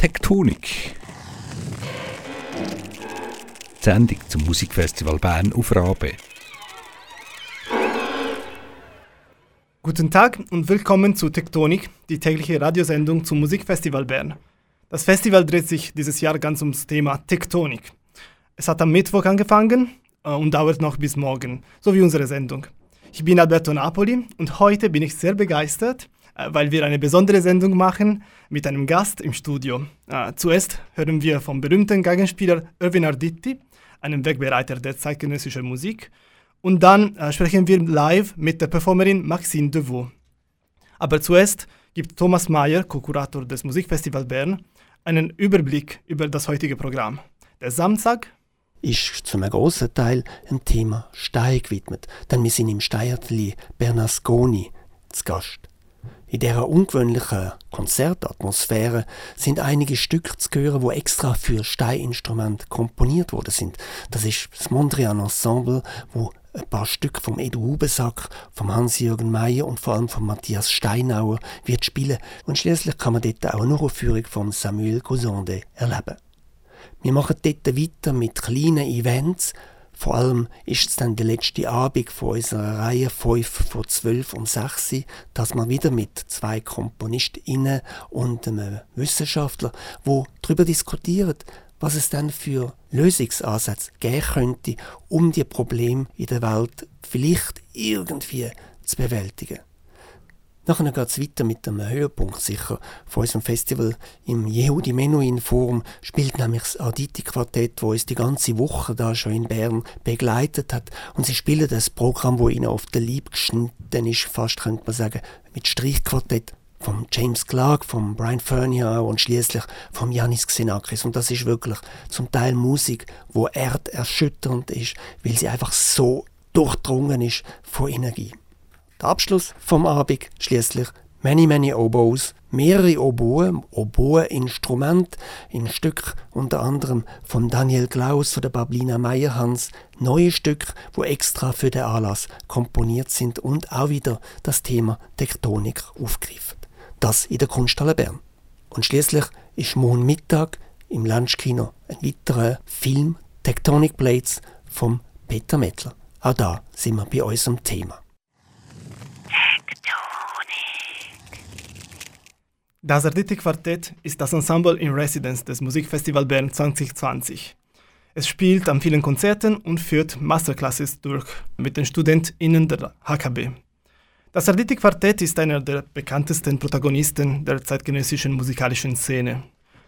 Tektonik. Die Sendung zum Musikfestival Bern auf Rabe. Guten Tag und willkommen zu Tektonik, die tägliche Radiosendung zum Musikfestival Bern. Das Festival dreht sich dieses Jahr ganz ums Thema Tektonik. Es hat am Mittwoch angefangen und dauert noch bis morgen, so wie unsere Sendung. Ich bin Alberto Napoli und heute bin ich sehr begeistert, weil wir eine besondere Sendung machen mit einem Gast im Studio. Zuerst hören wir vom berühmten Geigenspieler Erwin Arditi, einem Wegbereiter der zeitgenössischen Musik. Und dann sprechen wir live mit der Performerin Maxine Devaux. Aber zuerst gibt Thomas Mayer, Co-Kurator des Musikfestival Bern, einen Überblick über das heutige Programm. Der Samstag ist zu einem grossen Teil dem Thema Stein gewidmet, denn wir sind im Steinatelier Bernasconi zu Gast. In dieser ungewöhnlichen Konzertatmosphäre sind einige Stücke zu hören, die extra für Steininstrumente komponiert worden sind. Das ist das Mondrian Ensemble, wo ein paar Stücke vom Edu Hubensack, vom Hans-Jürgen Meyer und vor allem von Matthias Steinauer wird spielen. Und schließlich kann man dort auch eine Uraufführung von Samuel Gozonde erleben. Wir machen dort weiter mit kleinen Events. Vor allem ist es dann der letzte Abend von unserer Reihe 5 von 12 und 6, dass wir wieder mit 2 KomponistInnen und einem Wissenschaftler, die darüber diskutieren, was es dann für Lösungsansätze geben könnte, um die Probleme in der Welt vielleicht irgendwie zu bewältigen. Nachher geht es weiter mit einem Höhepunkt sicher von unserem Festival. Im Yehudi Menuhin Forum spielt nämlich das Arditi-Quartett, das uns die ganze Woche da schon in Bern begleitet hat. Und sie spielen das Programm, das ihnen auf den Leib geschnitten ist, fast könnte man sagen, mit Streichquartett von James Clark, von Brian Fernier und schließlich von Yannis Xenakis. Und das ist wirklich zum Teil Musik, die erderschütternd ist, weil sie einfach so durchdrungen ist von Energie. Der Abschluss vom Abend schließlich Many Oboes, mehrere Oboe-Instrumente in Stück unter anderem von Daniel Klaus von der Bablina Meyerhans, neue Stücke, die extra für den Anlass komponiert sind und auch wieder das Thema Tektonik aufgreifen. Das in der Kunsthalle Bern. Und schließlich ist morgen Mittag im Lunchkino ein weiterer Film Tectonic Blades vom Peter Mettler. Auch da sind wir bei unserem Thema. Das Arditi-Quartett ist das Ensemble in Residence des Musikfestival Bern 2020. Es spielt an vielen Konzerten und führt Masterclasses durch mit den StudentInnen der HKB. Das Arditi-Quartett ist einer der bekanntesten Protagonisten der zeitgenössischen musikalischen Szene.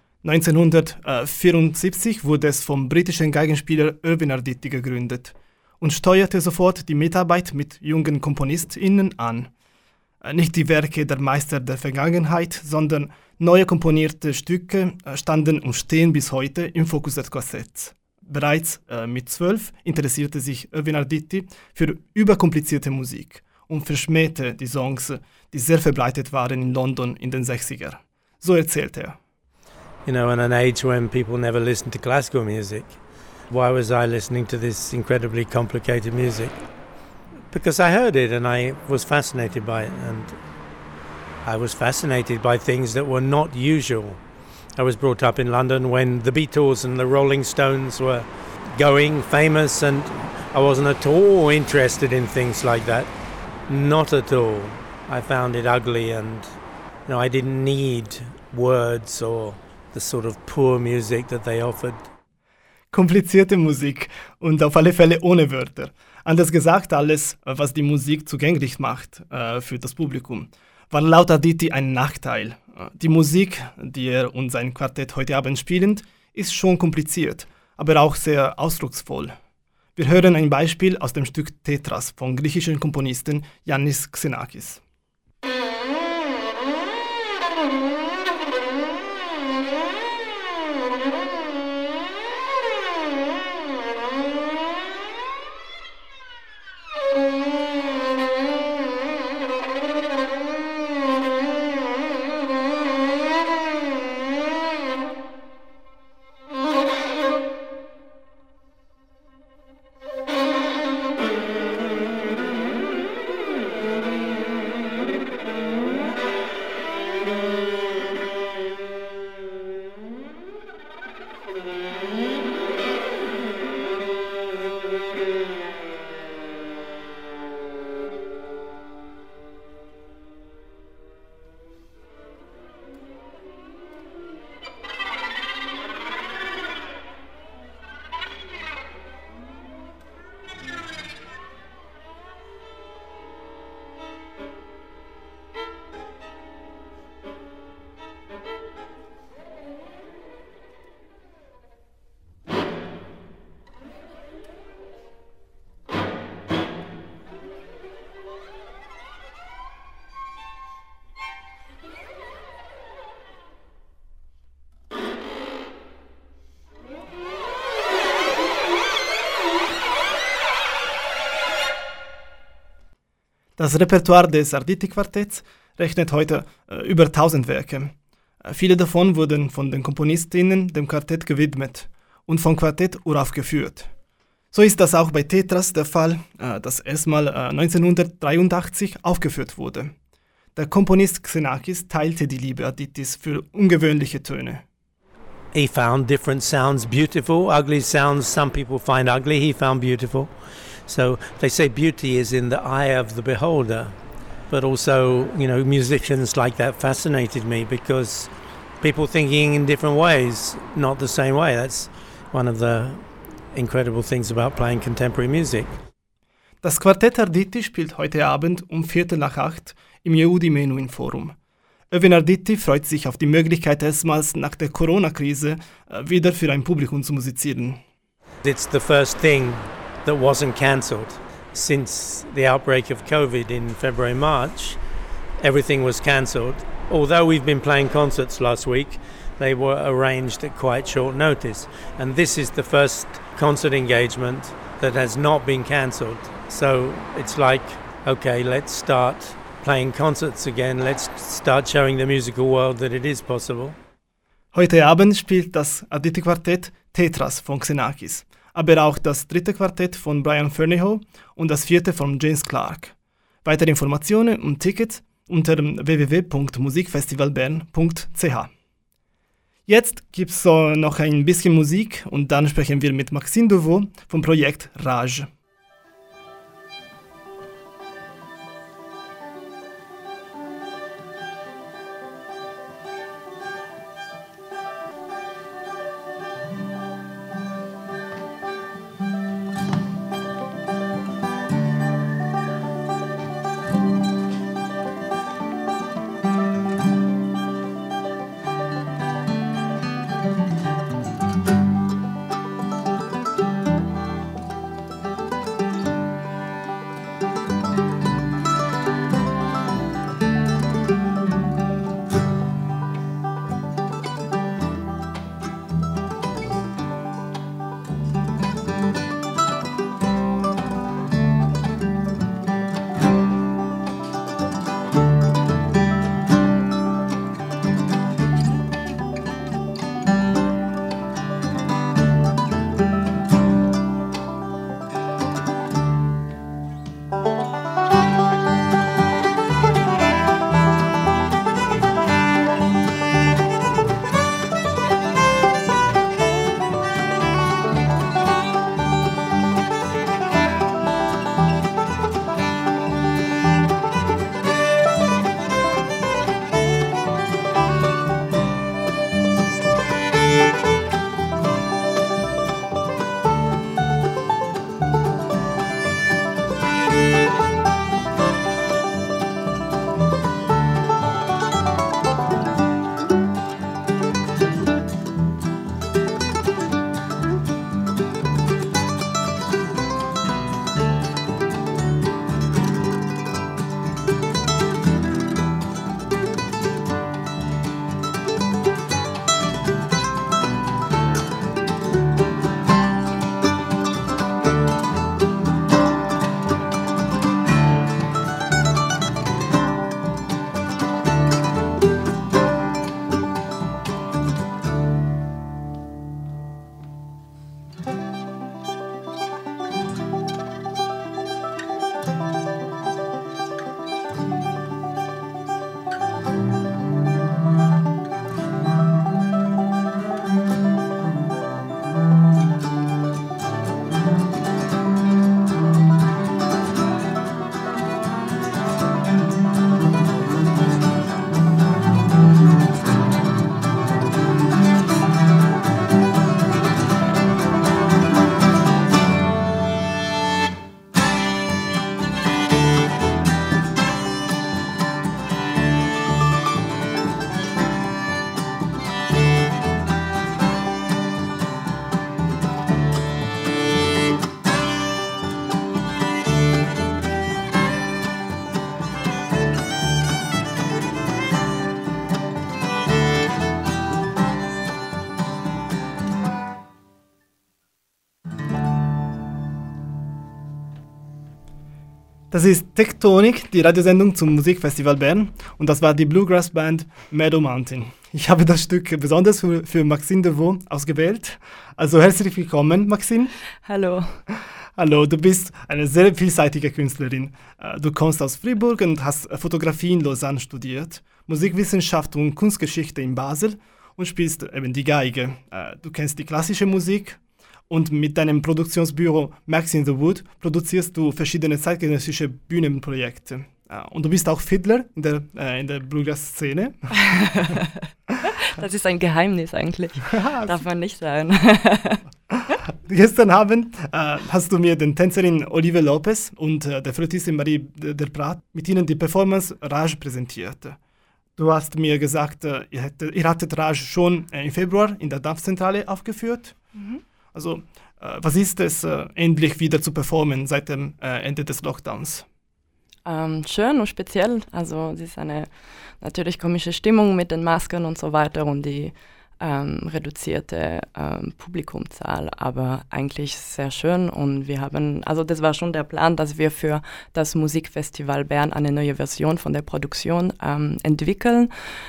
1974 wurde es vom britischen Geigenspieler Erwin Arditi gegründet und steuerte sofort die Mitarbeit mit jungen KomponistInnen an. Nicht die Werke der Meister der Vergangenheit, sondern neue komponierte Stücke standen und stehen bis heute im Fokus des Quartetts. Bereits mit 12 interessierte sich Erwin Arditi für überkomplizierte Musik und verschmähte die Songs, die sehr verbreitet waren in London in den 60er. So erzählt er. You know, in an age when people never listened to classical music, why was I listening to this incredibly complicated music? Because I heard it and I was fascinated by it, and I was fascinated by things that were not usual. I was brought up in London when the Beatles and the Rolling Stones were going famous, and I wasn't at all interested in things like that. Not at all. I found it ugly, and I didn't need words or the sort of poor music that they offered. Komplizierte Musik und auf alle Fälle ohne Wörter. Anders gesagt, alles, was die Musik zugänglich macht für das Publikum, war laut Arditi ein Nachteil. Die Musik, die er und sein Quartett heute Abend spielen, ist schon kompliziert, aber auch sehr ausdrucksvoll. Wir hören ein Beispiel aus dem Stück Tetras vom griechischen Komponisten Yannis Xenakis. Das Repertoire des Arditi-Quartetts rechnet heute über 1000 Werke. Viele davon wurden von den Komponistinnen dem Quartett gewidmet und vom Quartett uraufgeführt. So ist das auch bei Tetras der Fall, das erstmal 1983 aufgeführt wurde. Der Komponist Xenakis teilte die Liebe Arditis für ungewöhnliche Töne. He found different sounds beautiful, ugly sounds some people find ugly, he found beautiful. So they say beauty is in the eye of the beholder. But also, musicians like that fascinated me because people thinking in different ways, not the same way. That's one of the incredible things about playing contemporary music. Das Quartett Arditi spielt heute Abend um 7:45 im Yehudi Menuhin Forum. Erwin Arditi freut sich auf die Möglichkeit, erstmals nach der Corona-Krise wieder für ein Publikum zu musizieren. It's the first thing that wasn't cancelled. Since the outbreak of COVID in February, March, everything was cancelled. Although we've been playing concerts last week, they were arranged at quite short notice. And this is the first concert engagement that has not been cancelled. So it's like, okay, let's start playing concerts again. Let's start showing the musical world that it is possible. Heute Abend spielt das Arditi-Quartett Tetras von Xenakis, aber auch das 3. Quartett von Brian Fernyhough und das 4. von James Clark. Weitere Informationen und Tickets unter www.musikfestivalbern.ch. Jetzt gibt es noch ein bisschen Musik und dann sprechen wir mit Maxime Deveau vom Projekt Rage. Das ist Tektonik, die Radiosendung zum Musikfestival Bern. Und das war die Bluegrass-Band Meadow Mountain. Ich habe das Stück besonders für Maxine Devaux ausgewählt. Also herzlich willkommen, Maxine. Hallo. Hallo, du bist eine sehr vielseitige Künstlerin. Du kommst aus Fribourg und hast Fotografie in Lausanne studiert, Musikwissenschaft und Kunstgeschichte in Basel und spielst eben die Geige. Du kennst die klassische Musik. Und mit deinem Produktionsbüro Max in the Wood produzierst du verschiedene zeitgenössische Bühnenprojekte. Und du bist auch Fiddler in der Bluegrass-Szene. Das ist ein Geheimnis eigentlich. Darf man nicht sagen. Gestern Abend hast du mir den Tänzerin Olive Lopez und der Flötistin Marie der Prat mit ihnen die Performance Rage präsentiert. Du hast mir gesagt, ihr hattet Rage schon im Februar in der Dampfzentrale aufgeführt. Mhm. Also, was ist es, endlich wieder zu performen seit dem Ende des Lockdowns? Schön und speziell. Also, es ist eine natürlich komische Stimmung mit den Masken und so weiter und die reduzierte Publikumzahl, aber eigentlich sehr schön. Und wir haben, also das war schon der Plan, dass wir für das Musikfestival Bern eine neue Version von der Produktion entwickeln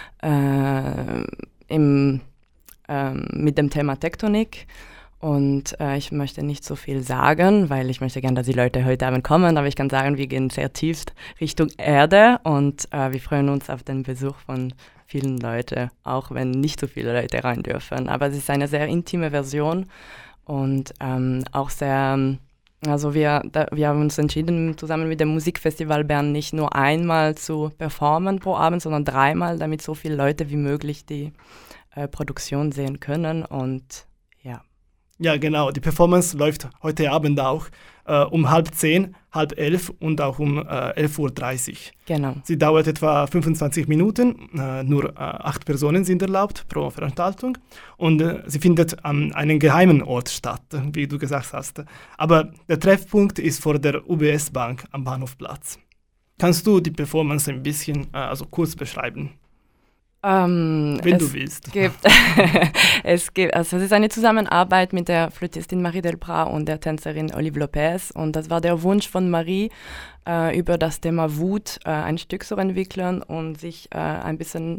mit dem Thema Tektonik. Und ich möchte nicht so viel sagen, weil ich möchte gerne, dass die Leute heute Abend kommen, aber ich kann sagen, wir gehen sehr tief Richtung Erde und wir freuen uns auf den Besuch von vielen Leuten, auch wenn nicht so viele Leute rein dürfen. Aber es ist eine sehr intime Version und auch sehr, also wir haben uns entschieden, zusammen mit dem Musikfestival Bern nicht nur einmal zu performen pro Abend, sondern 3-mal, damit so viele Leute wie möglich die Produktion sehen können und ja. Ja, genau. Die Performance läuft heute Abend auch um 10:30, 11:30 und auch um 11:30 Uhr. Genau. Sie dauert etwa 25 Minuten. Nur 8 Personen sind erlaubt pro Veranstaltung. Und sie findet an einem geheimen Ort statt, wie du gesagt hast. Aber der Treffpunkt ist vor der UBS-Bank am Bahnhofplatz. Kannst du die Performance ein bisschen kurz beschreiben? Wenn du willst. Es ist eine Zusammenarbeit mit der Flötistin Marie del Prat und der Tänzerin Olive Lopez. Und das war der Wunsch von Marie, über das Thema Wut ein Stück zu entwickeln und sich ein bisschen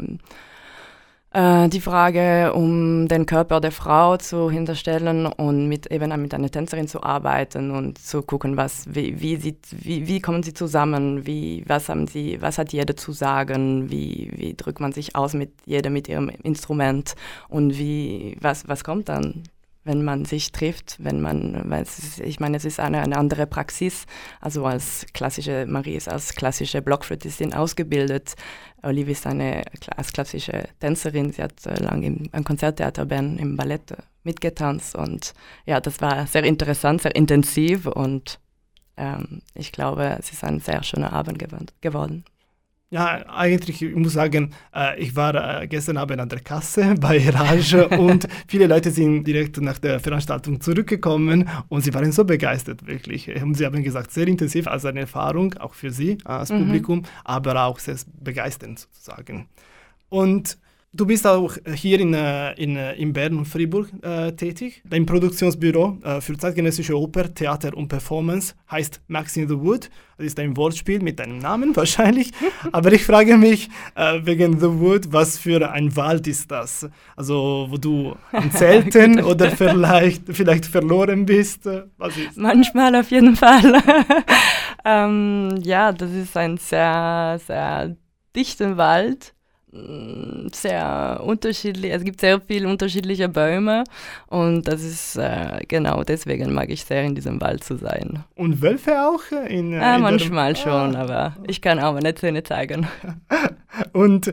die Frage um den Körper der Frau zu hinterstellen und mit einer Tänzerin zu arbeiten und zu gucken, wie kommen sie zusammen, was hat jeder zu sagen, wie drückt man sich aus mit ihrem Instrument und was kommt dann, wenn man sich trifft, ich meine, es ist eine andere Praxis, also Marie ist als klassische Blockflötistin ausgebildet, Olive ist als klassische Tänzerin, sie hat lange im Konzerttheater Bern im Ballett mitgetanzt und ja, das war sehr interessant, sehr intensiv und ich glaube, es ist ein sehr schöner Abend geworden. Ja, eigentlich, ich muss sagen, ich war gestern Abend an der Kasse bei Rage und viele Leute sind direkt nach der Veranstaltung zurückgekommen und sie waren so begeistert, wirklich. Sie haben gesagt, sehr intensiv, also eine Erfahrung, auch für sie als Publikum, aber auch sehr begeisternd sozusagen. Und du bist auch hier in Bern und Fribourg tätig. Dein Produktionsbüro für zeitgenössische Oper, Theater und Performance heißt Max in the Wood. Das ist ein Wortspiel mit deinem Namen wahrscheinlich. Aber ich frage mich wegen The Wood, was für ein Wald ist das? Also wo du am Zelten oder vielleicht verloren bist? Was ist? Manchmal auf jeden Fall. Ja, das ist ein sehr, sehr dichter Wald. Sehr unterschiedlich, es gibt sehr viele unterschiedliche Bäume und das ist genau deswegen mag ich sehr in diesem Wald zu sein. Und Wölfe auch? Manchmal schon, aber ich kann auch meine Zähne zeigen. Und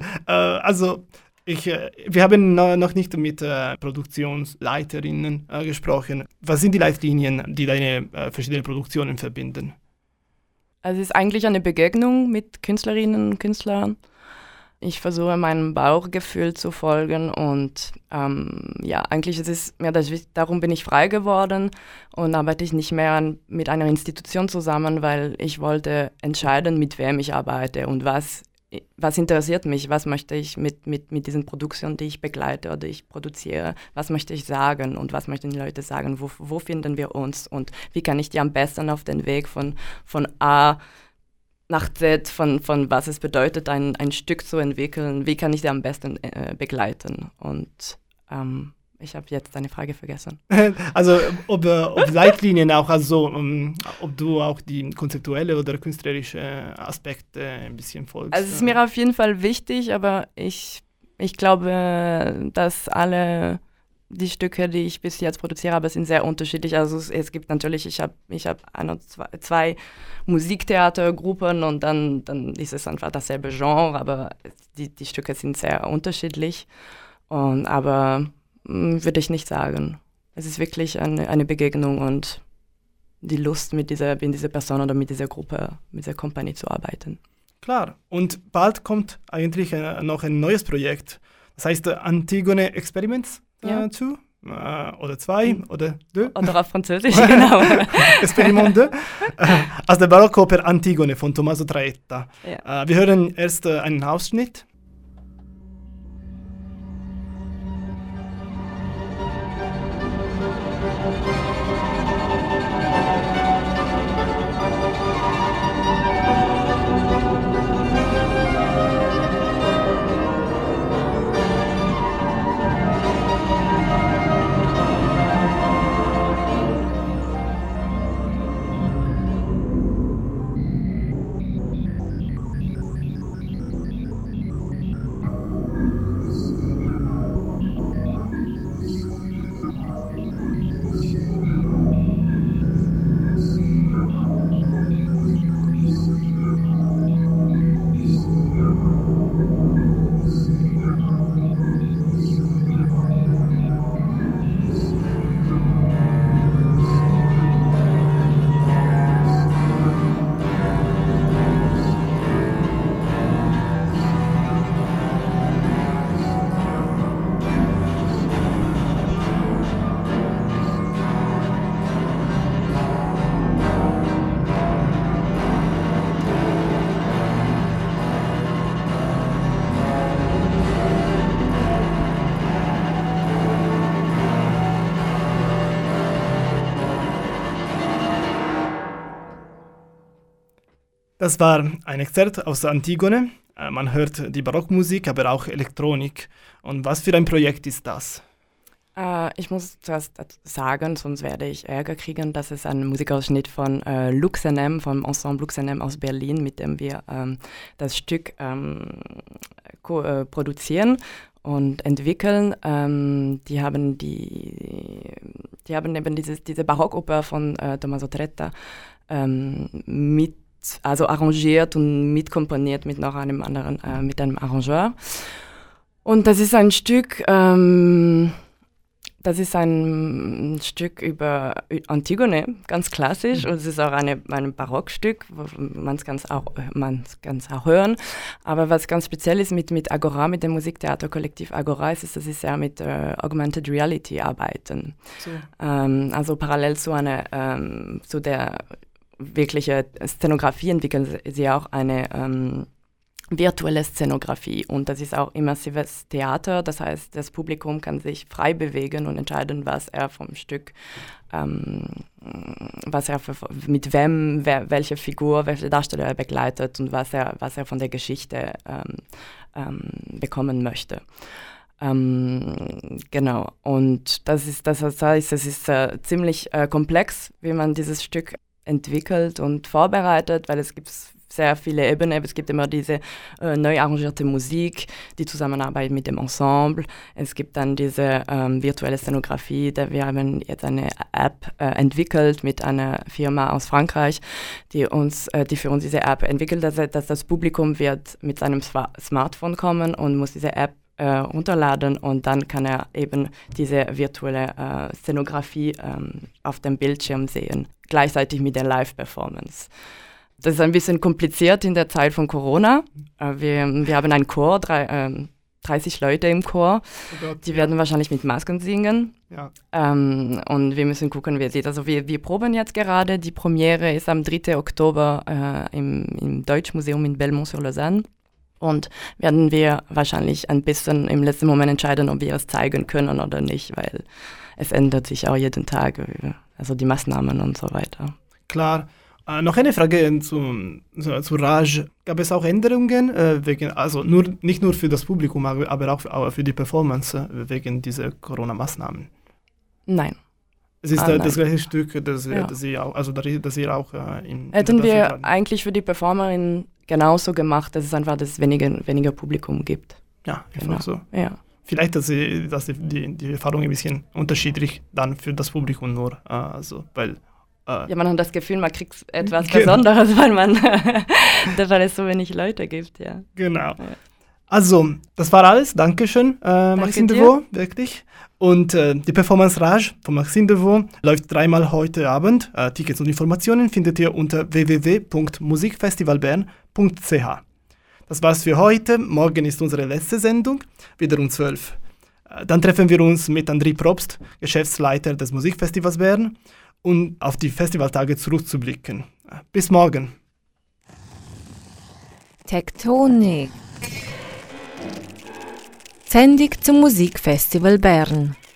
wir haben noch nicht mit Produktionsleiterinnen gesprochen. Was sind die Leitlinien, die deine verschiedenen Produktionen verbinden? Es ist eigentlich eine Begegnung mit Künstlerinnen und Künstlern. Ich versuche meinem Bauchgefühl zu folgen und eigentlich ist es mir darum bin ich frei geworden und arbeite ich nicht mehr mit einer Institution zusammen, weil ich wollte entscheiden, mit wem ich arbeite und was was interessiert mich, was möchte ich mit diesen Produktionen, die ich begleite oder ich produziere, was möchte ich sagen und was möchten die Leute sagen, wo finden wir uns und wie kann ich die am besten auf den Weg von A nach Z, von was es bedeutet, ein Stück zu entwickeln, wie kann ich die am besten begleiten. Und ich habe jetzt deine Frage vergessen. Also ob Leitlinien auch, also ob du auch die konzeptuelle oder künstlerische Aspekte ein bisschen folgst. Also es ist mir auf jeden Fall wichtig, aber ich glaube, dass alle die Stücke, die ich bis jetzt produziere habe, sind sehr unterschiedlich. Also es gibt natürlich, ich hab zwei Musiktheatergruppen und dann ist es einfach dasselbe Genre, aber die Stücke sind sehr unterschiedlich. Aber würde ich nicht sagen. Es ist wirklich eine Begegnung und die Lust, mit dieser Person oder mit dieser Gruppe, mit dieser Company zu arbeiten. Klar. Und bald kommt eigentlich noch ein neues Projekt. Das heißt Antigone Experiments 2 oder 2 oder 2. Oder auf Französisch, genau. Experiment 2. Aus der Barockoper Antigone von Tommaso Traetta. Ja. Wir hören erst einen Ausschnitt. Das war ein Exzert aus Antigone. Man hört die Barockmusik, aber auch Elektronik. Und was für ein Projekt ist das? Ich muss zuerst sagen, sonst werde ich Ärger kriegen, dass es ein Musikausschnitt von Luxenem, vom Ensemble Luxenem aus Berlin, mit dem wir das Stück produzieren und entwickeln. Die haben eben diese Barockoper von Tommaso Traetta arrangiert und mitkomponiert mit noch einem anderen, mit einem Arrangeur. Und das ist ein Stück, über Antigone, ganz klassisch. Und es ist auch ein Barockstück, wo man es ganz auch hören. Aber was ganz speziell ist mit Agora, mit dem Musiktheaterkollektiv Agora, ist, dass sie mit Augmented Reality arbeiten. So. Also parallel zu der wirkliche Szenografie entwickeln sie auch eine virtuelle Szenografie und das ist auch immersives Theater, das heißt, das Publikum kann sich frei bewegen und entscheiden, was er vom Stück, mit wem, welche Figur, welche Darsteller er begleitet und was er von der Geschichte bekommen möchte. Genau, und das heißt, es ist ziemlich komplex, wie man dieses Stück entwickelt und vorbereitet, weil es gibt sehr viele Ebenen. Es gibt immer diese neu arrangierte Musik, die Zusammenarbeit mit dem Ensemble. Es gibt dann diese virtuelle Szenografie. Wir haben jetzt eine App entwickelt mit einer Firma aus Frankreich, die für uns diese App entwickelt, dass das Publikum wird mit seinem Smartphone kommen und muss diese App runterladen und dann kann er eben diese virtuelle Szenografie auf dem Bildschirm sehen, gleichzeitig mit der Live-Performance. Das ist ein bisschen kompliziert in der Zeit von Corona. Wir haben einen Chor, 30 Leute im Chor, die werden wahrscheinlich mit Masken singen. Ja. Und wir müssen gucken, wie es sieht. Also wir proben jetzt gerade, die Premiere ist am 3. Oktober im Deutschmuseum in Belmont-sur-Lausanne. Und werden wir wahrscheinlich ein bisschen im letzten Moment entscheiden, ob wir es zeigen können oder nicht, weil es ändert sich auch jeden Tag, also die Maßnahmen und so weiter. Klar. Noch eine Frage zu Rage. Gab es auch Änderungen, nicht nur für das Publikum, aber auch für die Performance wegen dieser Corona-Maßnahmen? Nein. Es ist nein. das gleiche Stück, das ihr auch in hätten wir eigentlich für die Performerin genauso gemacht, dass es einfach weniger Publikum gibt. Ja, einfach so. Ja. Vielleicht, dass die Erfahrung ein bisschen unterschiedlich dann für das Publikum nur, weil man hat das Gefühl, man kriegt etwas Besonderes, weil es so wenig Leute gibt, ja. Genau. Ja. Also, das war alles. Dankeschön, Maxime Devaux, wirklich. Und die Performance Rage von Maxime Devaux läuft 3-mal heute Abend. Tickets und Informationen findet ihr unter www.musikfestivalbern.ch. Das war's für heute. Morgen ist unsere letzte Sendung, wieder um 12. Dann treffen wir uns mit André Probst, Geschäftsleiter des Musikfestivals Bern, um auf die Festivaltage zurückzublicken. Bis morgen. Tektonik. Sendung zum Musikfestival Bern.